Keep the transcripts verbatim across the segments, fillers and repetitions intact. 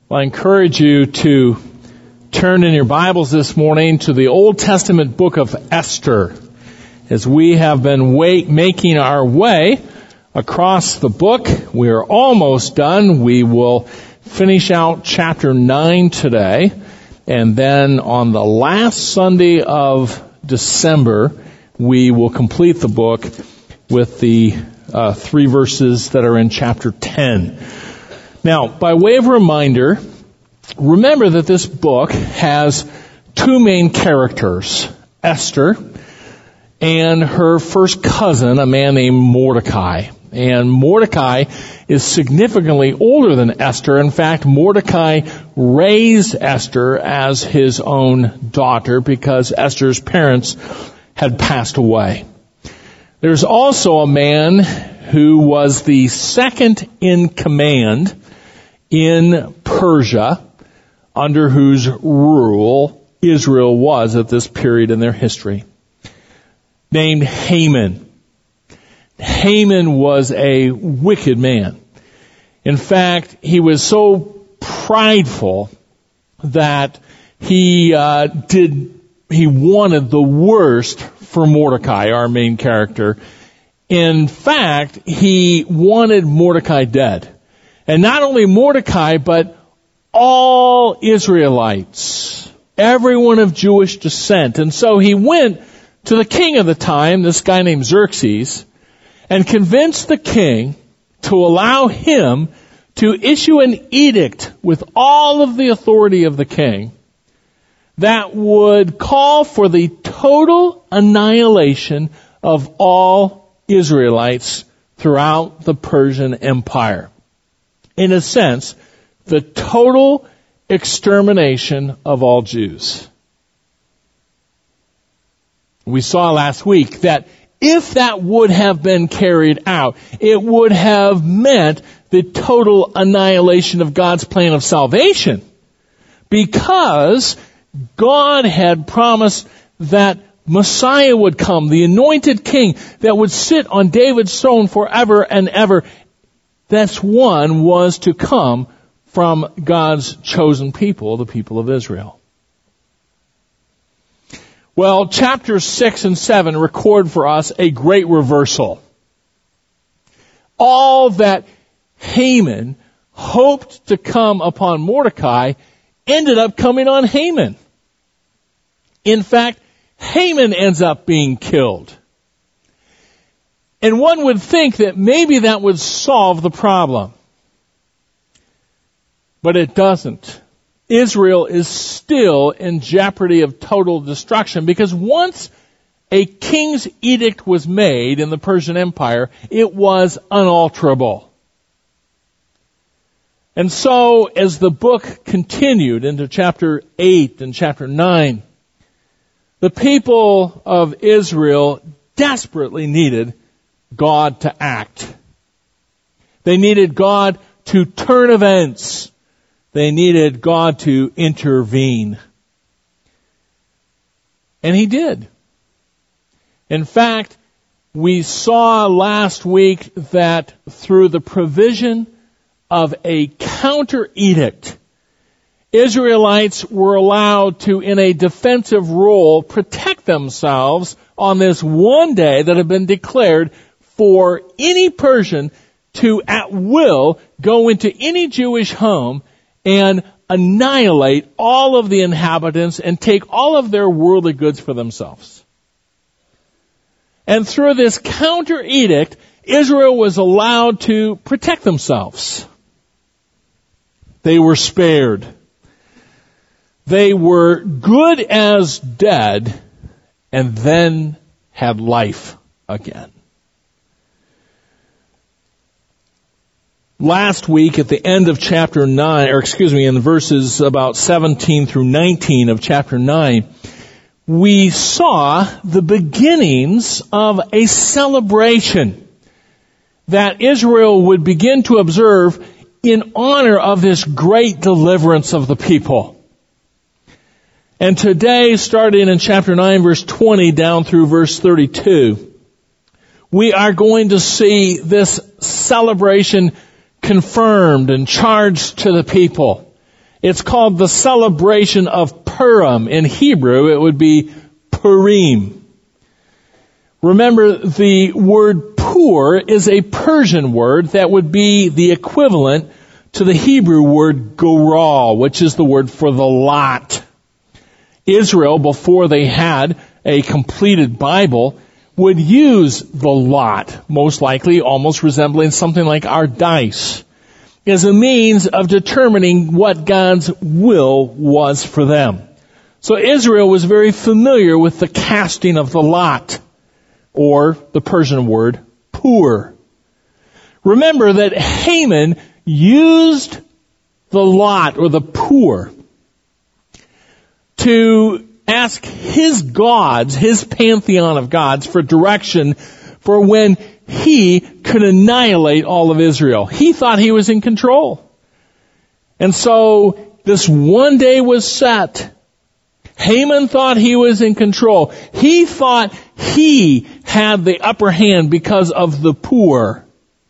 Well, I encourage you to turn in your Bibles this morning to the Old Testament book of Esther, as we have been wait, making our way across the book. We are almost done. We will finish out chapter nine today, and then on the last Sunday of December, we will complete the book with the uh, three verses that are in chapter ten. Now, by way of reminder, remember that this book has two main characters, Esther and her first cousin, a man named Mordecai. And Mordecai is significantly older than Esther. In fact, Mordecai raised Esther as his own daughter because Esther's parents had passed away. There's also a man who was the second in command in Persia, under whose rule Israel was at this period in their history, named Haman. Haman was a wicked man. In fact, he was so prideful that he uh, did he wanted the worst for Mordecai, our main character. In fact, he wanted Mordecai dead. And not only Mordecai, but all Israelites, everyone of Jewish descent. And so he went to the king of the time, this guy named Xerxes, and convinced the king to allow him to issue an edict with all of the authority of the king that would call for the total annihilation of all Israelites throughout the Persian Empire. In a sense, the total extermination of all Jews. We saw last week that if that would have been carried out, it would have meant the total annihilation of God's plan of salvation, because God had promised that Messiah would come, the anointed king that would sit on David's throne forever and ever. This one was to come from God's chosen people, the people of Israel. Well, chapters six and seven record for us a great reversal. All that Haman hoped to come upon Mordecai ended up coming on Haman. In fact, Haman ends up being killed. And one would think that maybe that would solve the problem. But it doesn't. Israel is still in jeopardy of total destruction, because once a king's edict was made in the Persian Empire, it was unalterable. And so, as the book continued into chapter eight and chapter nine, the people of Israel desperately needed God to act. They needed God to turn events. They needed God to intervene. And He did. In fact, we saw last week that through the provision of a counter edict, Israelites were allowed to, in a defensive role, protect themselves on this one day that had been declared for any Persian to at will go into any Jewish home and annihilate all of the inhabitants and take all of their worldly goods for themselves. And through this counter edict, Israel was allowed to protect themselves. They were spared. They were good as dead and then had life again. Last week at the end of chapter nine, or excuse me, in the verses about seventeen through nineteen of chapter nine, we saw the beginnings of a celebration that Israel would begin to observe in honor of this great deliverance of the people. And today, starting in chapter nine, verse twenty, down through verse thirty-two, we are going to see this celebration confirmed and charged to the people. It's called the celebration of Purim. In Hebrew, it would be Purim. Remember, the word pur is a Persian word that would be the equivalent to the Hebrew word goral, which is the word for the lot. Israel, before they had a completed Bible, would use the lot, most likely almost resembling something like our dice, as a means of determining what God's will was for them. So Israel was very familiar with the casting of the lot, or the Persian word pur. Remember that Haman used the lot, or the pur, to ask his gods, his pantheon of gods, for direction for when he could annihilate all of Israel. He thought he was in control. And so this one day was set. Haman thought he was in control. He thought he had the upper hand because of the pur,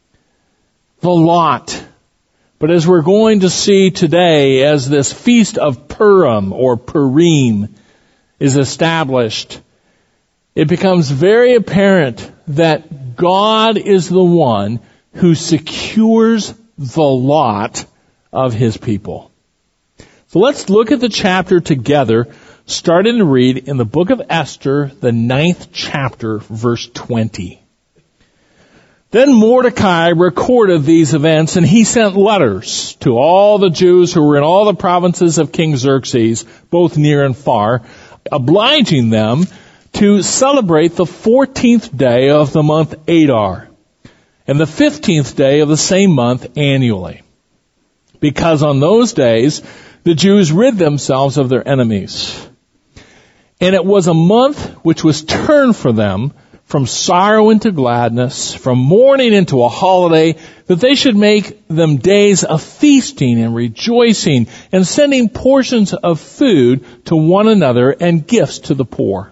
the lot. But as we're going to see today, as this feast of Purim or Purim is established, it becomes very apparent that God is the one who secures the lot of His people. So let's look at the chapter together, starting to read in the book of Esther, the ninth chapter, verse twenty. Then Mordecai recorded these events, and he sent letters to all the Jews who were in all the provinces of King Xerxes, both near and far, obliging them to celebrate the fourteenth day of the month Adar, and the fifteenth day of the same month annually, because on those days the Jews rid themselves of their enemies. And it was a month which was turned for them from sorrow into gladness, from mourning into a holiday, that they should make them days of feasting and rejoicing, and sending portions of food to one another and gifts to the poor.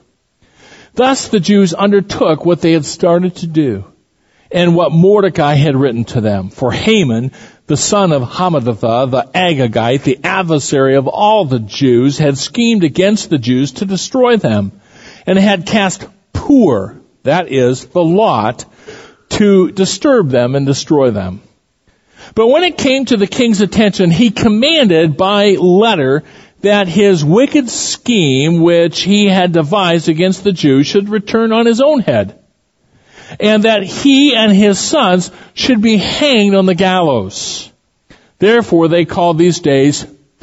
Thus the Jews undertook what they had started to do, and what Mordecai had written to them. For Haman, the son of Hammedatha, the Agagite, the adversary of all the Jews, had schemed against the Jews to destroy them, and had cast pur, that is, the lot, to disturb them and destroy them. But when it came to the king's attention, he commanded by letter that his wicked scheme which he had devised against the Jews should return on his own head, and that he and his sons should be hanged on the gallows. Therefore they called these days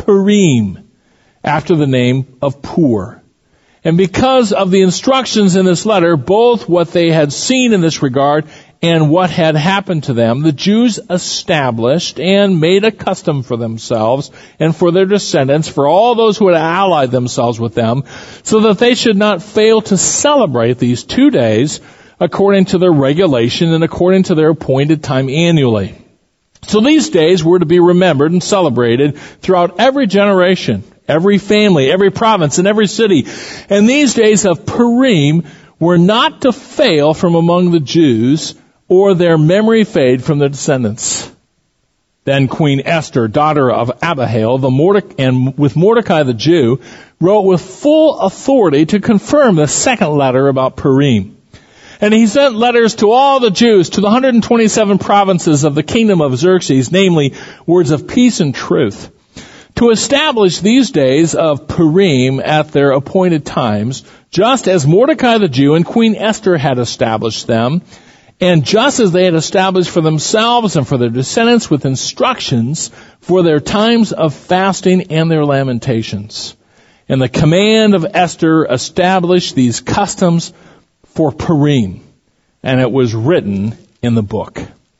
Purim, after the name of Pur. And because of the instructions in this letter, both what they had seen in this regard and what had happened to them, the Jews established and made a custom for themselves and for their descendants, for all those who had allied themselves with them, so that they should not fail to celebrate these two days according to their regulation and according to their appointed time annually. So these days were to be remembered and celebrated throughout every generation, every family, every province, and every city. And these days of Purim were not to fail from among the Jews, or their memory fade from their descendants. Then Queen Esther, daughter of Abihail, the Morde- and with Mordecai the Jew, wrote with full authority to confirm the second letter about Purim. And he sent letters to all the Jews, to the one hundred twenty-seven provinces of the kingdom of Xerxes, namely words of peace and truth, to establish these days of Purim at their appointed times, just as Mordecai the Jew and Queen Esther had established them, and just as they had established for themselves and for their descendants with instructions for their times of fasting and their lamentations. And the command of Esther established these customs for Purim, and it was written in the book.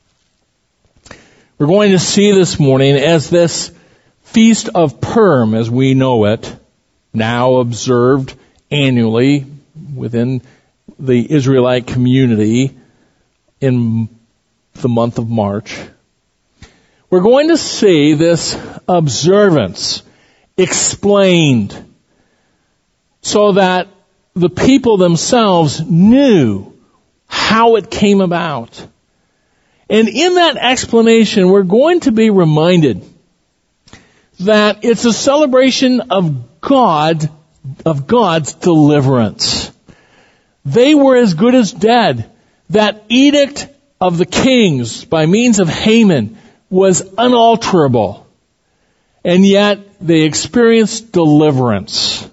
We're going to see this morning as this Feast of Purim, as we know it, now observed annually within the Israelite community in the month of March. We're going to see this observance explained so that the people themselves knew how it came about. And in that explanation, we're going to be reminded that it's a celebration of God, of God's deliverance. They were as good as dead. That edict of the kings by means of Haman was unalterable. And yet they experienced deliverance.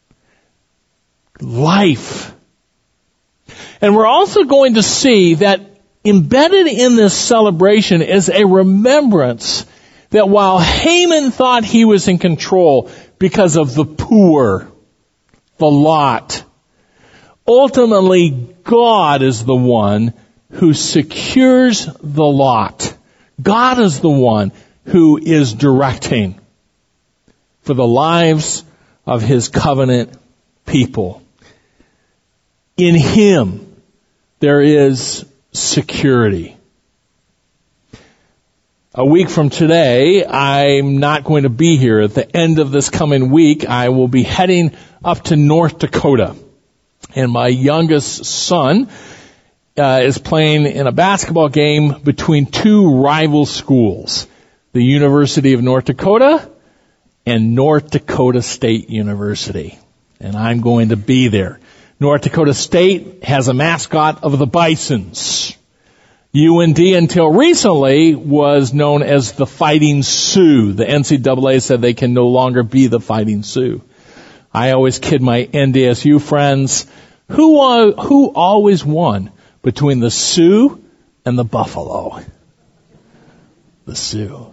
Life. And we're also going to see that embedded in this celebration is a remembrance that while Haman thought he was in control because of the poor, the lot, ultimately God is the one who secures the lot. God is the one who is directing for the lives of His covenant people. In Him, there is security. A week from today, I'm not going to be here. At the end of this coming week, I will be heading up to North Dakota. And my youngest son uh, is playing in a basketball game between two rival schools, the University of North Dakota and North Dakota State University. And I'm going to be there. North Dakota State has a mascot of the Bisons. U N D until recently was known as the Fighting Sioux. The N C double A said they can no longer be the Fighting Sioux. I always kid my N D S U friends, who uh, who always won between the Sioux and the Buffalo? The Sioux.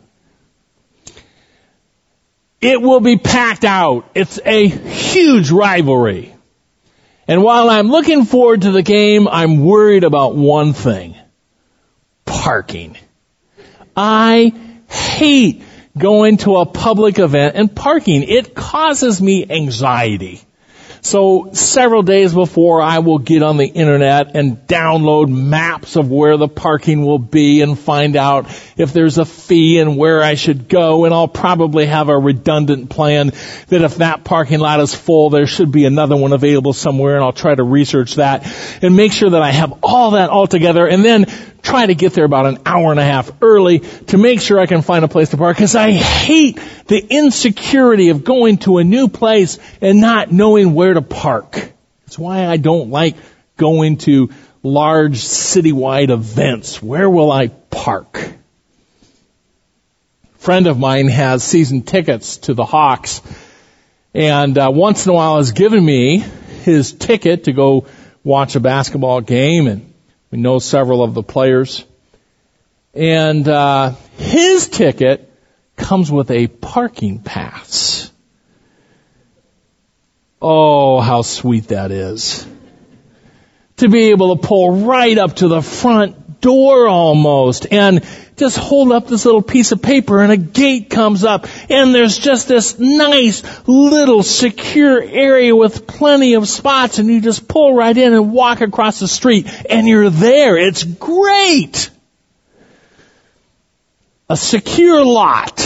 It will be packed out. It's a huge rivalry. And while I'm looking forward to the game, I'm worried about one thing. Parking. I hate going to a public event and parking. It causes me anxiety. So several days before, I will get on the internet and download maps of where the parking will be and find out if there's a fee and where I should go. And I'll probably have a redundant plan that if that parking lot is full, there should be another one available somewhere, and I'll try to research that and make sure that I have all that all together, and then try to get there about an hour and a half early to make sure I can find a place to park, because I hate the insecurity of going to a new place and not knowing where to park. That's why I don't like going to large citywide events. Where will I park? A friend of mine has season tickets to the Hawks, and uh, once in a while has given me his ticket to go watch a basketball game, and we know several of the players. And uh his ticket comes with a parking pass. Oh, how sweet that is. To be able to pull right up to the front door almost and just hold up this little piece of paper, and a gate comes up, and there's just this nice little secure area with plenty of spots, and you just pull right in and walk across the street, and you're there. It's great. A secure lot.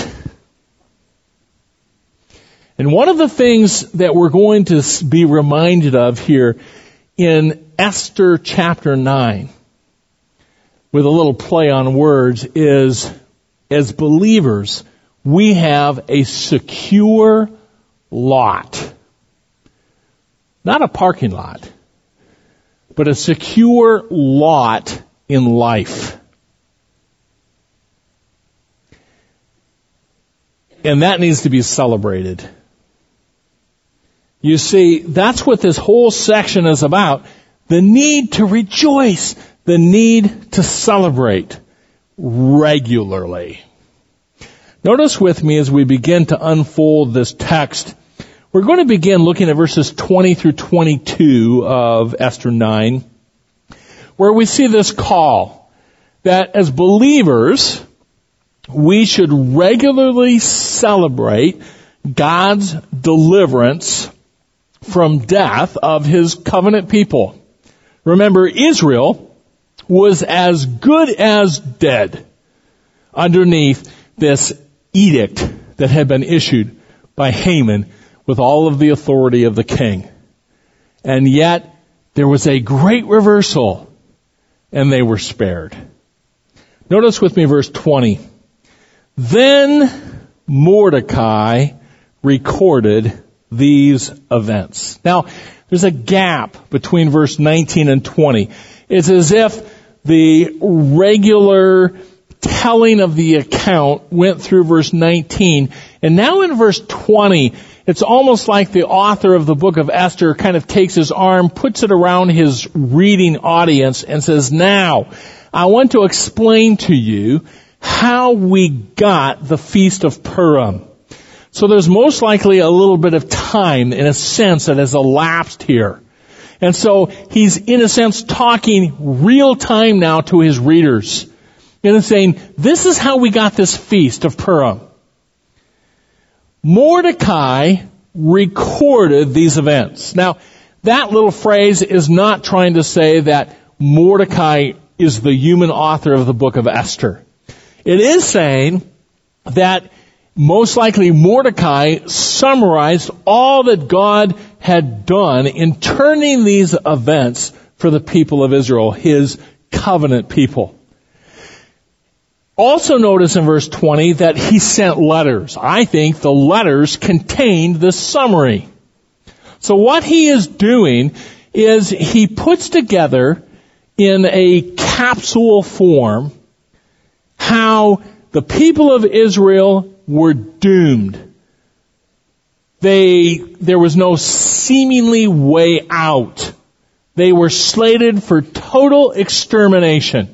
And one of the things that we're going to be reminded of here in Esther chapter nine, with a little play on words, is as believers, we have a secure lot. Not a parking lot, but a secure lot in life. And that needs to be celebrated. You see, that's what this whole section is about. The need to rejoice. The need to celebrate regularly. Notice with me as we begin to unfold this text, we're going to begin looking at verses twenty through twenty-two of Esther nine, where we see this call that as believers, we should regularly celebrate God's deliverance from death of His covenant people. Remember, Israel was as good as dead underneath this edict that had been issued by Haman with all of the authority of the king. And yet, there was a great reversal, and they were spared. Notice with me verse twenty. Then Mordecai recorded these events. Now, there's a gap between verse nineteen and twenty. It's as if the regular telling of the account went through verse nineteen, and now in verse twenty, it's almost like the author of the book of Esther kind of takes his arm, puts it around his reading audience, and says, now, I want to explain to you how we got the Feast of Purim. So there's most likely a little bit of time, in a sense, that has elapsed here. And so he's, in a sense, talking real time now to his readers. And saying, this is how we got this Feast of Purim. Mordecai recorded these events. Now, that little phrase is not trying to say that Mordecai is the human author of the book of Esther. It is saying that most likely Mordecai summarized all that God had done in turning these events for the people of Israel, his covenant people. Also notice in verse twenty that he sent letters. I think the letters contained this summary. So what he is doing is he puts together in a capsule form how the people of Israel were doomed. They, there was no seemingly way out. They were slated for total extermination.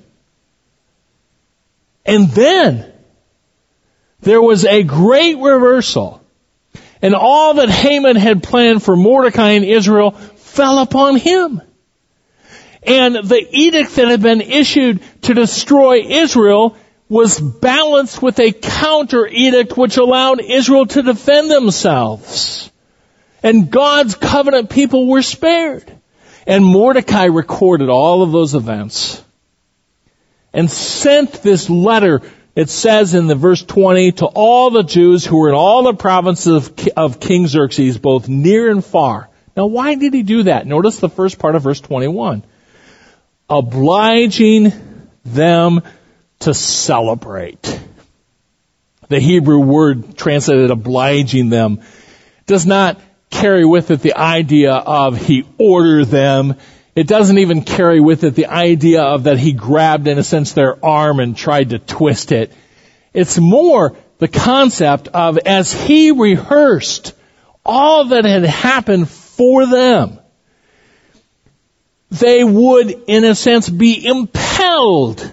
And then there was a great reversal. And all that Haman had planned for Mordecai and Israel fell upon him. And the edict that had been issued to destroy Israel was balanced with a counter edict which allowed Israel to defend themselves. And God's covenant people were spared. And Mordecai recorded all of those events and sent this letter, it says in the verse twenty, to all the Jews who were in all the provinces of, of King Xerxes, both near and far. Now, why did he do that? Notice the first part of verse twenty-one. Obliging them to celebrate. The Hebrew word translated obliging them does not carry with it the idea of he ordered them. It doesn't even carry with it the idea of that he grabbed, in a sense, their arm and tried to twist it. It's more the concept of as he rehearsed all that had happened for them, they would, in a sense, be impelled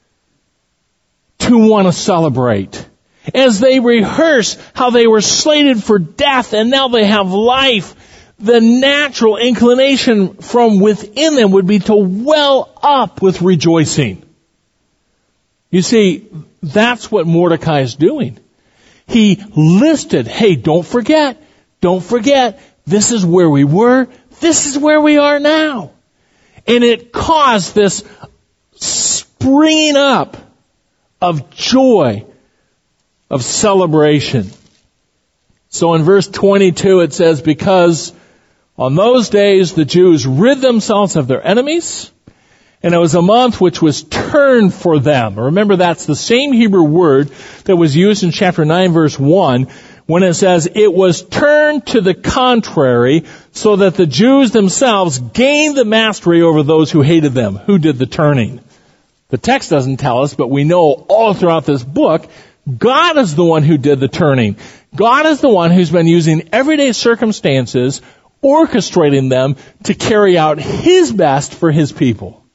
to want to celebrate. As they rehearse how they were slated for death and now they have life, the natural inclination from within them would be to well up with rejoicing. You see, that's what Mordecai is doing. He listed, hey, don't forget, don't forget, this is where we were, this is where we are now. And it caused this springing up of joy, of celebration. So in verse twenty-two it says, because on those days the Jews rid themselves of their enemies, and it was a month which was turned for them. Remember, that's the same Hebrew word that was used in chapter nine verse one, when it says, it was turned to the contrary, so that the Jews themselves gained the mastery over those who hated them. Who did the turning? The text doesn't tell us, but we know all throughout this book, God is the one who did the turning. God is the one who's been using everyday circumstances, orchestrating them to carry out His best for His people.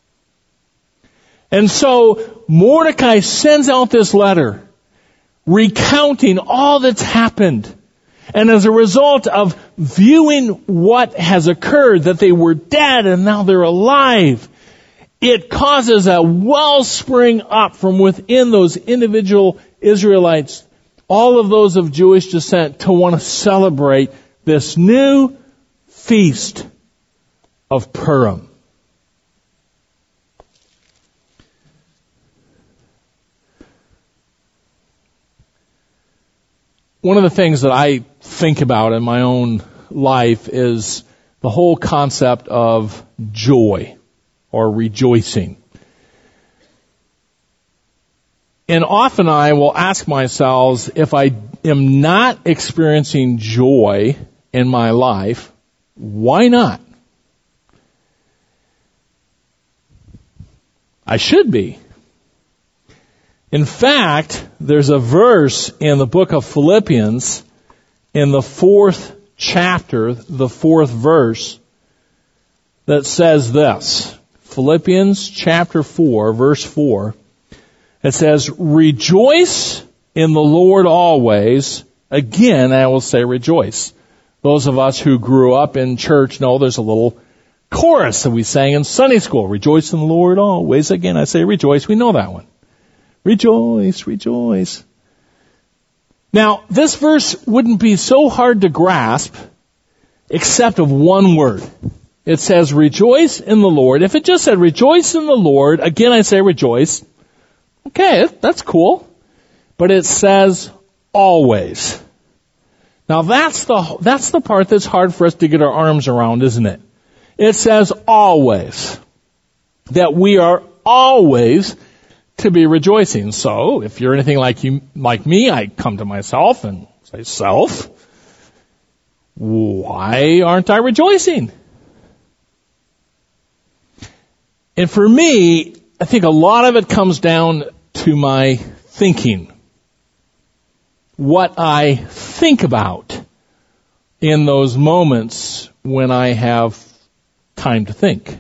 And so Mordecai sends out this letter recounting all that's happened. And as a result of viewing what has occurred, that they were dead and now they're alive, it causes a wellspring up from within those individual Israelites, all of those of Jewish descent, to want to celebrate this new feast of Purim. One of the things that I think about in my own life is the whole concept of joy or rejoicing. And often I will ask myself if I am not experiencing joy in my life, why not? I should be. In fact, there's a verse in the book of Philippians, in the fourth chapter, the fourth verse, that says this. Philippians chapter four, verse four. It says, rejoice in the Lord always. Again, I will say rejoice. Those of us who grew up in church know there's a little chorus that we sang in Sunday school. Rejoice in the Lord always. Again, I say rejoice. We know that one. Rejoice, rejoice. Now, this verse wouldn't be so hard to grasp except of one word. It says rejoice in the Lord. If it just said rejoice in the Lord, again I say rejoice. Okay, that's cool. But it says always. Now that's the, that's the part that's hard for us to get our arms around, isn't it? It says always. That we are always to be rejoicing. So, if you're anything like you, like me, I come to myself and say, self, why aren't I rejoicing? And for me, I think a lot of it comes down to my thinking. What I think about in those moments when I have time to think.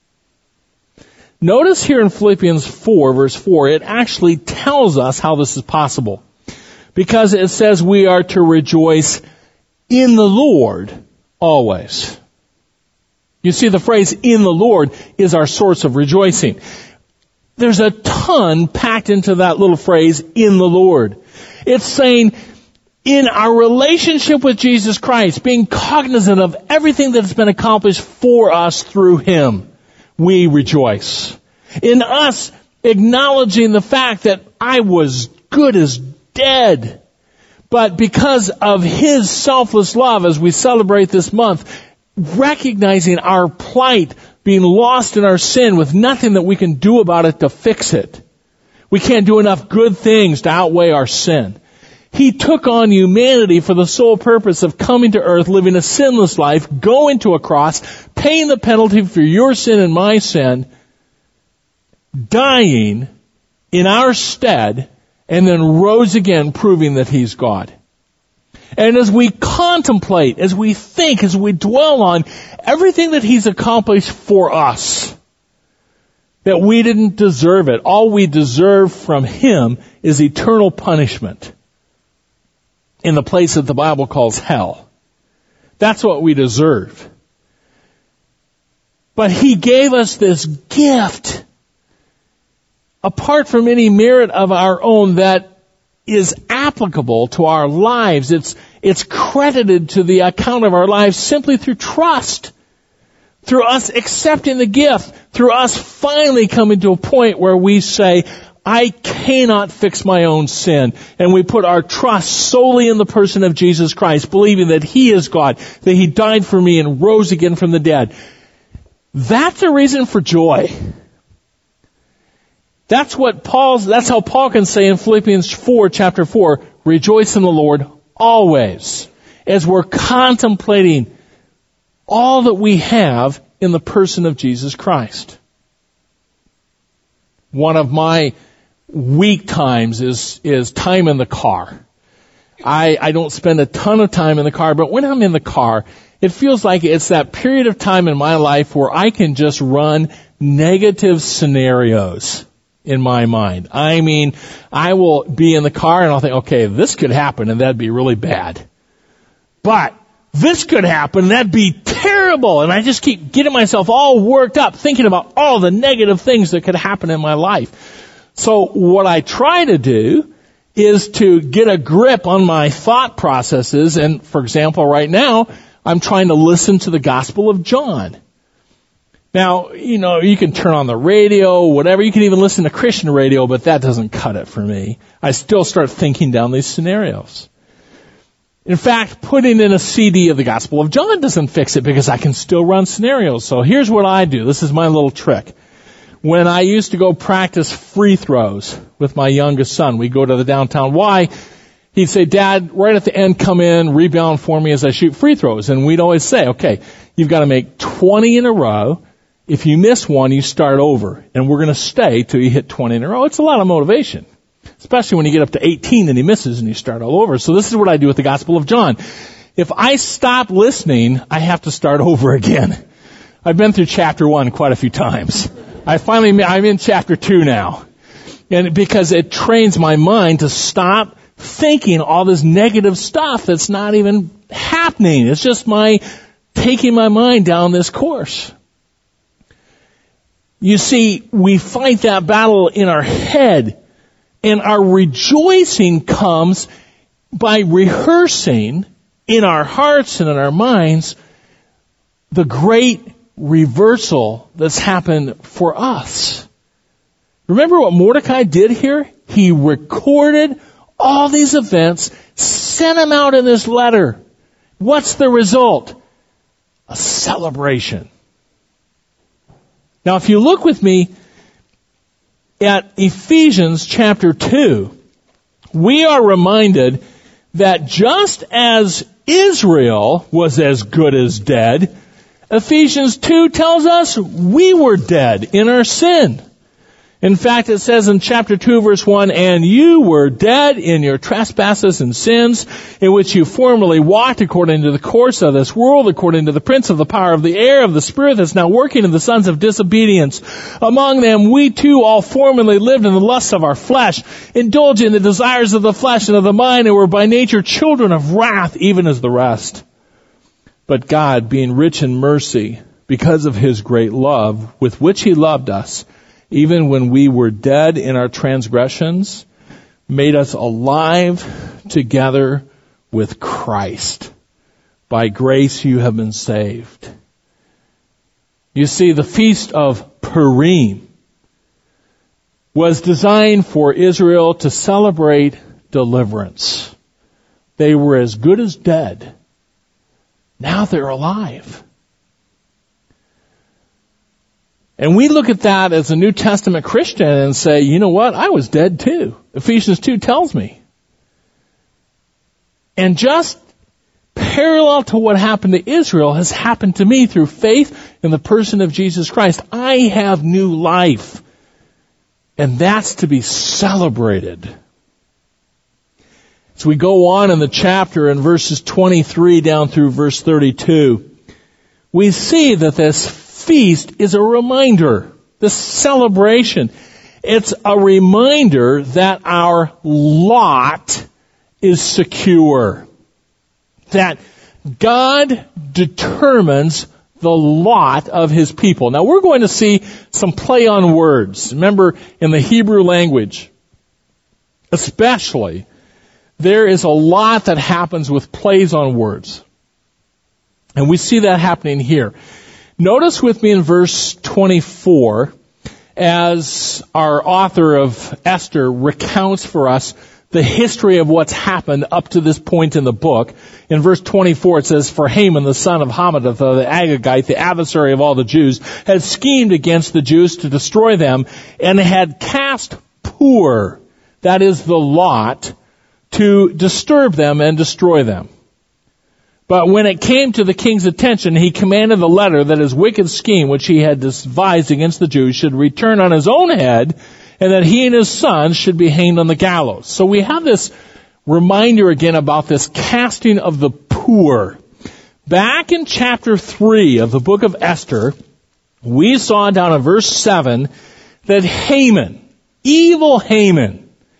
Notice here in Philippians four, verse four, it actually tells us how this is possible. Because it says we are to rejoice in the Lord always. You see, the phrase in the Lord is our source of rejoicing. There's a ton packed into that little phrase, in the Lord. It's saying, in our relationship with Jesus Christ, being cognizant of everything that's been accomplished for us through Him, we rejoice. In us acknowledging the fact that I was good as dead, but because of His selfless love as we celebrate this month, recognizing our plight, being lost in our sin with nothing that we can do about it to fix it. We can't do enough good things to outweigh our sin. He took on humanity for the sole purpose of coming to earth, living a sinless life, going to a cross, paying the penalty for your sin and my sin, dying in our stead, and then rose again, proving that He's God. And as we contemplate, as we think, as we dwell on everything that He's accomplished for us, that we didn't deserve it. All we deserve from Him is eternal punishment in the place that the Bible calls hell. That's what we deserve. But He gave us this gift, apart from any merit of our own, that is applicable to our lives. It's, it's credited to the account of our lives simply through trust. Through us accepting the gift. Through us finally coming to a point where we say, I cannot fix my own sin. And we put our trust solely in the person of Jesus Christ, believing that He is God, that He died for me and rose again from the dead. That's a reason for joy. That's what Paul's, that's how Paul can say in Philippians four, chapter four, rejoice in the Lord always, as we're contemplating all that we have in the person of Jesus Christ. One of my weak times is, is time in the car. I, I don't spend a ton of time in the car, but when I'm in the car, it feels like it's that period of time in my life where I can just run negative scenarios in my mind. I mean, I will be in the car and I'll think, okay, this could happen and that'd be really bad. But this could happen and that'd be terrible. And I just keep getting myself all worked up thinking about all the negative things that could happen in my life. So what I try to do is to get a grip on my thought processes. And for example, right now, I'm trying to listen to the Gospel of John. Now, you know, you can turn on the radio, whatever. You can even listen to Christian radio, but that doesn't cut it for me. I still start thinking down these scenarios. In fact, putting in a C D of the Gospel of John doesn't fix it because I can still run scenarios. So here's what I do. This is my little trick. When I used to go practice free throws with my youngest son, we go to the downtown Y he'd say, Dad, right at the end, come in, rebound for me as I shoot free throws. And we'd always say, okay, you've got to make twenty in a row. If you miss one, you start over. And we're going to stay till you hit twenty in a row. It's a lot of motivation, especially when you get up to eighteen and he misses and you start all over. So this is what I do with the Gospel of John. If I stop listening, I have to start over again. I've been through chapter one quite a few times. I finally, I'm in chapter two now. And because it trains my mind to stop thinking all this negative stuff that's not even happening. It's just my taking my mind down this course. You see, we fight that battle in our head, and our rejoicing comes by rehearsing in our hearts and in our minds the great reversal that's happened for us. Remember what Mordecai did here? He recorded all these events, sent them out in this letter. What's the result? A celebration. Now, if you look with me at Ephesians chapter two, we are reminded that just as Israel was as good as dead, Ephesians two tells us we were dead in our sin. In fact, it says in chapter two, verse one, and you were dead in your trespasses and sins, in which you formerly walked according to the course of this world, according to the prince of the power of the air, of the spirit that's now working in the sons of disobedience. Among them, we too all formerly lived in the lusts of our flesh, indulging the desires of the flesh and of the mind, and were by nature children of wrath, even as the rest. But God, being rich in mercy, because of his great love, with which he loved us, even when we were dead in our transgressions, made us alive together with Christ. By grace you have been saved. You see, the Feast of Purim was designed for Israel to celebrate deliverance. They were as good as dead. Now they're alive. And we look at that as a New Testament Christian and say, you know what? I was dead too. Ephesians two tells me. And just parallel to what happened to Israel has happened to me through faith in the person of Jesus Christ. I have new life. And that's to be celebrated. As we go on in the chapter in verses twenty-three down through verse thirty-two, we see that this feast is a reminder, this celebration. It's a reminder that our lot is secure. That God determines the lot of his people. Now we're going to see some play on words. Remember, in the Hebrew language, especially, there is a lot that happens with plays on words. And we see that happening here. Notice with me in verse twenty-four, as our author of Esther recounts for us the history of what's happened up to this point in the book. In verse twenty-four it says, for Haman, the son of Hammedatha, the Agagite, the adversary of all the Jews, had schemed against the Jews to destroy them, and had cast Pur, that is the lot, to disturb them and destroy them. But when it came to the king's attention, he commanded the letter that his wicked scheme, which he had devised against the Jews, should return on his own head, and that he and his sons should be hanged on the gallows. So we have this reminder again about this casting of the Pur. Back in chapter three of the book of Esther, we saw down in verse seven that Haman, evil Haman,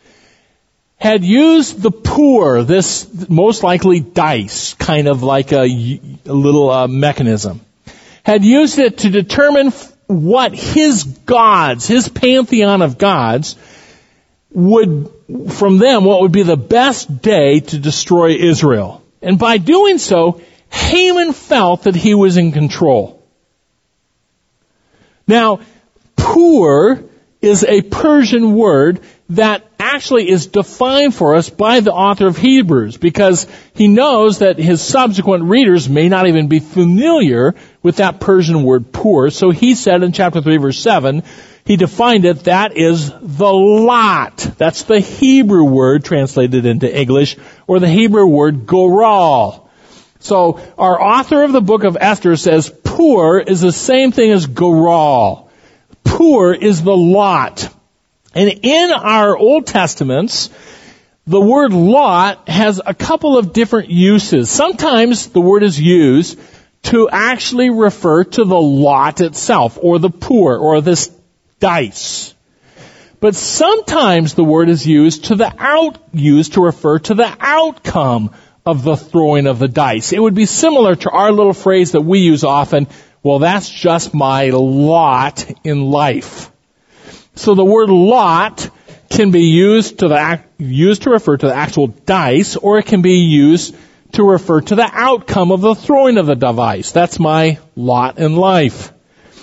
had used the Pur, this most likely dice, kind of like a, a little uh, mechanism, had used it to determine what his gods, his pantheon of gods, would, from them, what would be the best day to destroy Israel. And by doing so, Haman felt that he was in control. Now, Pur is a Persian word that actually is defined for us by the author of Hebrews, because he knows that his subsequent readers may not even be familiar with that Persian word poor. So he said in chapter three, verse seven, he defined it, that is the lot. That's the Hebrew word translated into English, or the Hebrew word goral. So our author of the book of Esther says poor is the same thing as goral. Poor is the lot. And in our Old Testaments, the word lot has a couple of different uses. Sometimes the word is used to actually refer to the lot itself, or the poor, or this dice. But sometimes the word is used to the out, used to refer to the outcome of the throwing of the dice. It would be similar to our little phrase that we use often, well, that's just my lot in life. So the word lot can be used to the used to refer to the actual dice, or it can be used to refer to the outcome of the throwing of the dice. That's my lot in life.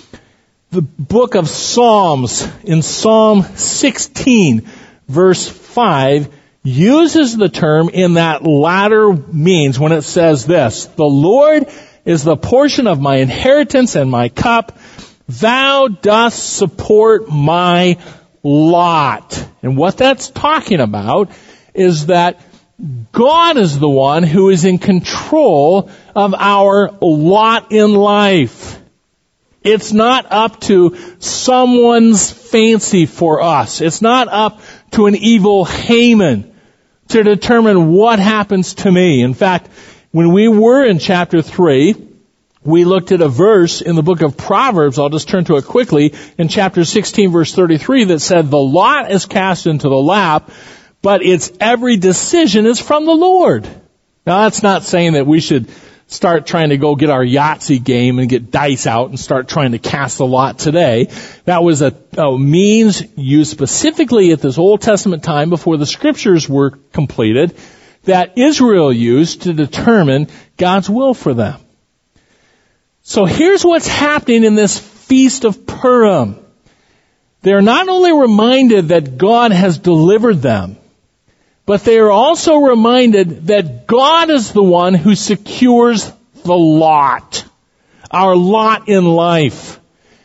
The book of Psalms, in Psalm sixteen, verse five, uses the term in that latter means when it says this, the Lord is the portion of my inheritance and my cup. Thou dost support my lot. And what that's talking about is that God is the one who is in control of our lot in life. It's not up to someone's fancy for us. It's not up to an evil Haman to determine what happens to me. In fact, when we were in chapter three, we looked at a verse in the book of Proverbs, I'll just turn to it quickly, in chapter sixteen, verse thirty-three, that said, the lot is cast into the lap, but its every decision is from the Lord. Now, that's not saying that we should start trying to go get our Yahtzee game and get dice out and start trying to cast the lot today. That was a, a means used specifically at this Old Testament time before the Scriptures were completed that Israel used to determine God's will for them. So here's what's happening in this Feast of Purim. They're not only reminded that God has delivered them, but they are also reminded that God is the one who secures the lot, our lot in life.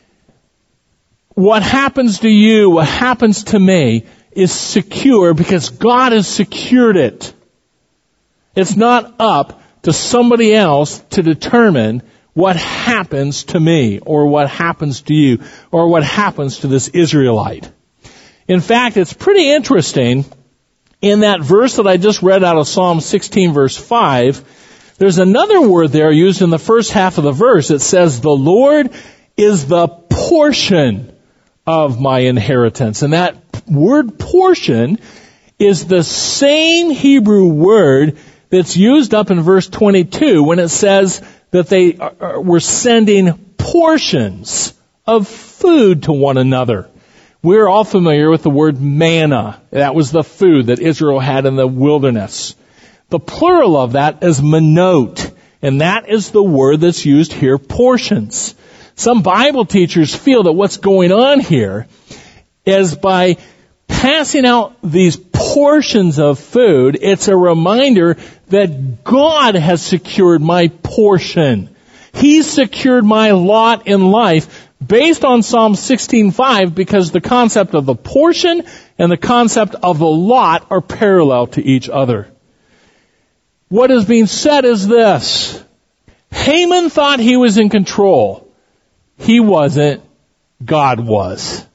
What happens to you, what happens to me, is secure because God has secured it. It's not up to somebody else to determine what happens to me, or what happens to you, or what happens to this Israelite. In fact, it's pretty interesting, in that verse that I just read out of Psalm sixteen, verse five, there's another word there used in the first half of the verse. It says, the Lord is the portion of my inheritance. And that word portion is the same Hebrew word that's used up in verse twenty-two when it says that they were sending portions of food to one another. We're all familiar with the word manna. That was the food that Israel had in the wilderness. The plural of that is manot, and that is the word that's used here, portions. Some Bible teachers feel that what's going on here is by passing out these portions of food, it's a reminder that God has secured my portion. He's secured my lot in life based on Psalm sixteen five, because the concept of the portion and the concept of the lot are parallel to each other. What is being said is this. Haman thought he was in control. He wasn't. God was.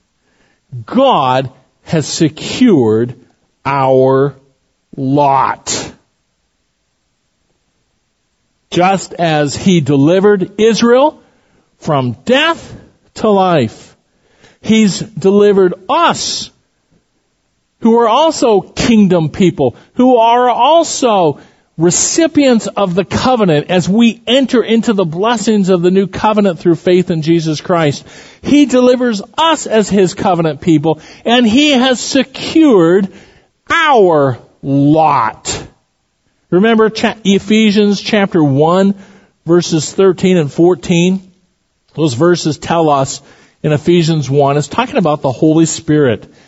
God has secured our lot. Just as He delivered Israel from death to life, He's delivered us, who are also kingdom people, who are also recipients of the covenant as we enter into the blessings of the new covenant through faith in Jesus Christ. He delivers us as His covenant people, and He has secured our lot. Remember Ephesians chapter one, verses thirteen and fourteen? Those verses tell us in Ephesians one, it's talking about the Holy Spirit.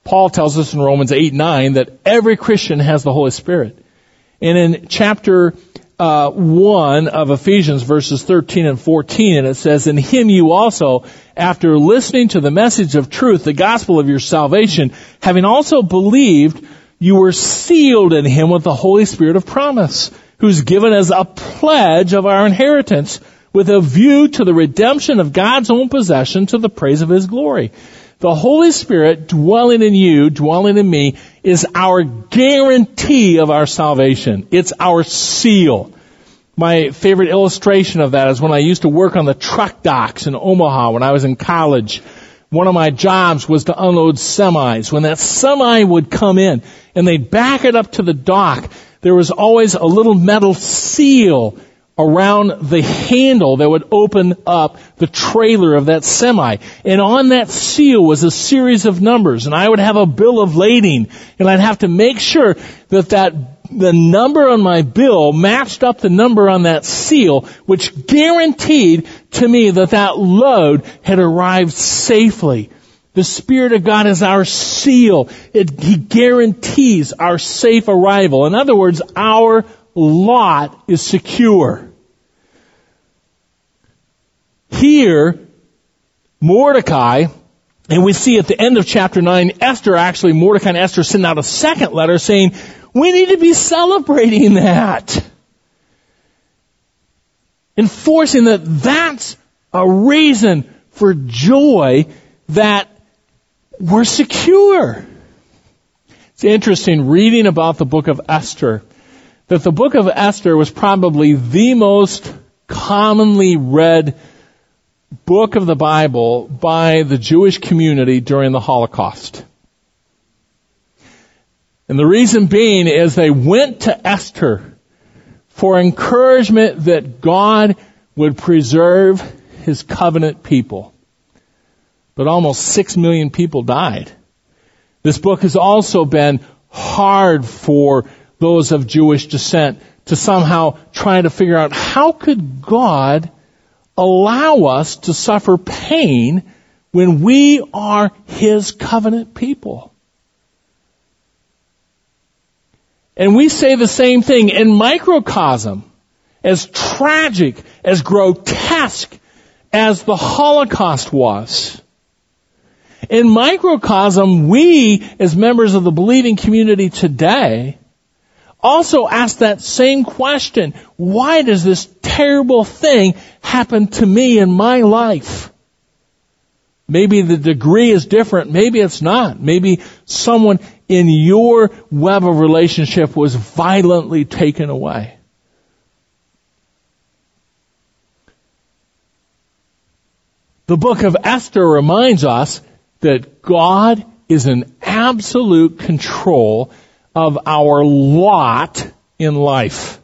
Paul tells us in Romans eight nine that every Christian has the Holy Spirit. And in chapter uh, one of Ephesians, verses thirteen and fourteen, and it says, "In him you also, after listening to the message of truth, the gospel of your salvation, having also believed, you were sealed in him with the Holy Spirit of promise, who's given as a pledge of our inheritance, with a view to the redemption of God's own possession to the praise of his glory." The Holy Spirit dwelling in you, dwelling in me, is our guarantee of our salvation. It's our seal. My favorite illustration of that is when I used to work on the truck docks in Omaha when I was in college. One of my jobs was to unload semis. When that semi would come in and they'd back it up to the dock, there was always a little metal seal around the handle that would open up the trailer of that semi. And on that seal was a series of numbers. And I would have a bill of lading. And I'd have to make sure that, that the number on my bill matched up the number on that seal, which guaranteed to me that that load had arrived safely. The Spirit of God is our seal. It, He guarantees our safe arrival. In other words, our lot is secure. Here, Mordecai, and we see at the end of chapter nine, Esther, actually, Mordecai and Esther send out a second letter saying, we need to be celebrating that. Enforcing that that's a reason for joy, that we're secure. It's interesting reading about the book of Esther, that the book of Esther was probably the most commonly read book of the Bible by the Jewish community during the Holocaust. And the reason being is they went to Esther for encouragement that God would preserve His covenant people. But almost six million people died. This book has also been hard for those of Jewish descent to somehow try to figure out how could God allow us to suffer pain when we are His covenant people. And we say the same thing in microcosm, as tragic, as grotesque as the Holocaust was. In microcosm, we, as members of the believing community today, also ask that same question. Why does this terrible thing happen to me in my life? Maybe the degree is different. Maybe it's not. Maybe someone in your web of relationship was violently taken away. The book of Esther reminds us that God is in absolute control of our lot in life.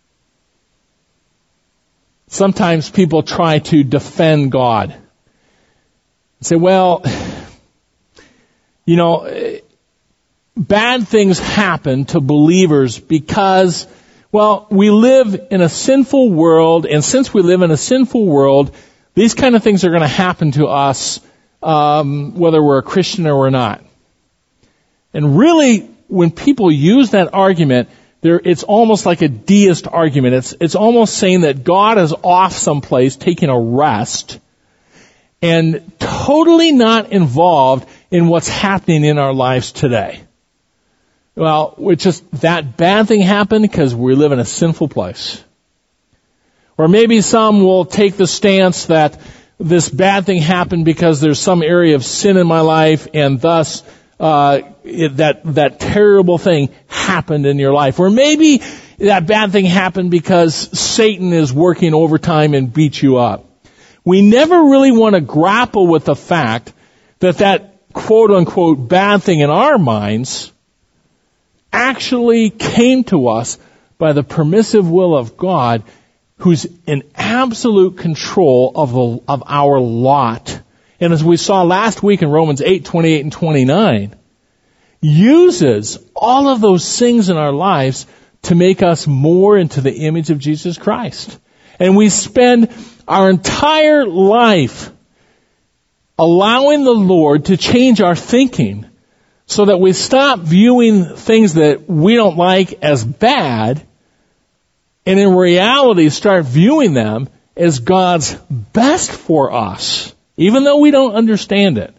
Sometimes people try to defend God. Say, well, you know, bad things happen to believers because, well, we live in a sinful world, and since we live in a sinful world, these kind of things are going to happen to us, um, whether we're a Christian or we're not. And really, when people use that argument, there, it's almost like a deist argument. It's, it's almost saying that God is off someplace taking a rest and totally not involved in what's happening in our lives today. Well, it's just that bad thing happened because we live in a sinful place. Or maybe some will take the stance that this bad thing happened because there's some area of sin in my life, and thus uh it, that that terrible thing happened in your life. Or maybe that bad thing happened because Satan is working overtime and beat you up. We never really want to grapple with the fact that that quote-unquote bad thing in our minds actually came to us by the permissive will of God, who's in absolute control of the, of our lot. And as we saw last week in Romans eight, twenty-eight and twenty-nine, uses all of those things in our lives to make us more into the image of Jesus Christ. And we spend our entire life allowing the Lord to change our thinking so that we stop viewing things that we don't like as bad, and in reality start viewing them as God's best for us, even though we don't understand it,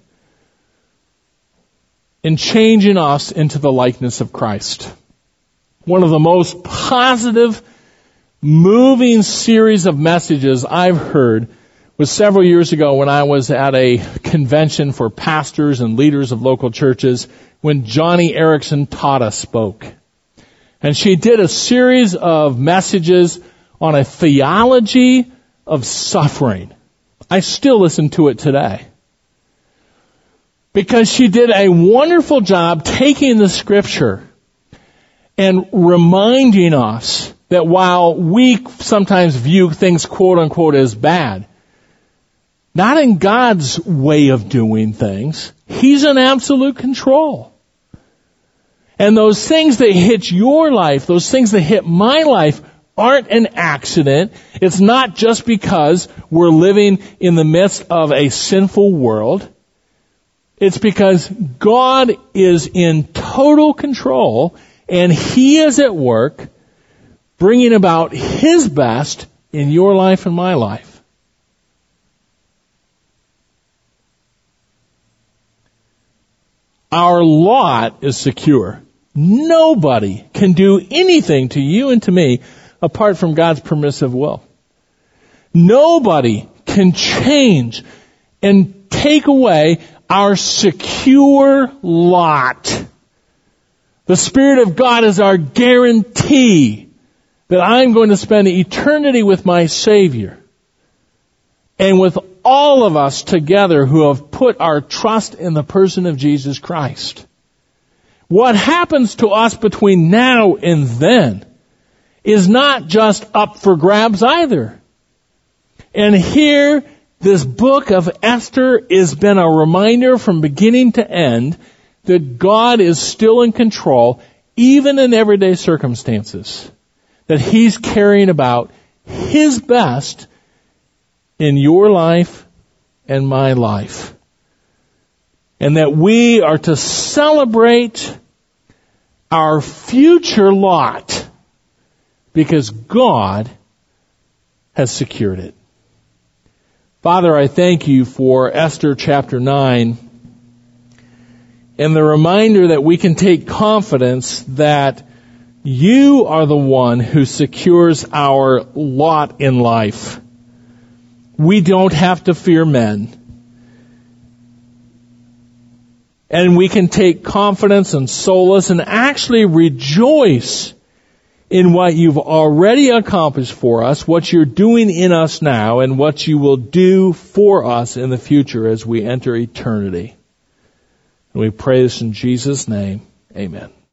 and changing us into the likeness of Christ. One of the most positive, moving series of messages I've heard was several years ago when I was at a convention for pastors and leaders of local churches when Johnny Erickson Tata spoke. And she did a series of messages on a theology of suffering. I still listen to it today. Because she did a wonderful job taking the Scripture and reminding us that while we sometimes view things quote unquote as bad, not in God's way of doing things. He's in absolute control. And those things that hit your life, those things that hit my life, aren't an accident. It's not just because we're living in the midst of a sinful world. It's because God is in total control and He is at work bringing about His best in your life and my life. Our lot is secure. Nobody can do anything to you and to me apart from God's permissive will. Nobody can change and take away our secure lot. The Spirit of God is our guarantee that I'm going to spend eternity with my Savior. And with all of us together who have put our trust in the person of Jesus Christ. What happens to us between now and then is not just up for grabs either. And here, this book of Esther has been a reminder from beginning to end that God is still in control, even in everyday circumstances. That He's carrying about His best in your life and my life. And that we are to celebrate our future lot because God has secured it. Father, I thank You for Esther chapter nine and the reminder that we can take confidence that You are the one who secures our lot in life. We don't have to fear men. And we can take confidence and solace and actually rejoice in what You've already accomplished for us, what You're doing in us now, and what You will do for us in the future as we enter eternity. And we pray this in Jesus' name. Amen.